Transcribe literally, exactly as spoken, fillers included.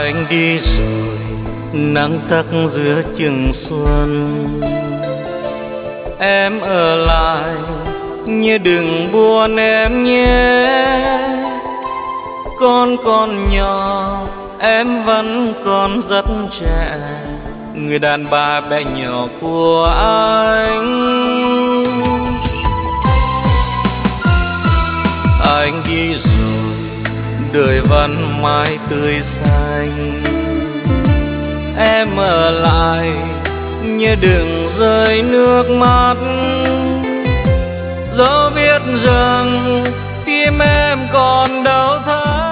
Anh đi rồi nắng tắt giữa chừng xuân, em ở lại nhớ đừng buồn em nhé. Con còn nhỏ em vẫn còn rất trẻ, người đàn bà bé nhỏ của anh. Anh đi rồi đời vẫn mãi tươi xanh, em ở lại nhớ đừng rơi nước mắt. Dẫu biết rằng tim em còn đau thắt,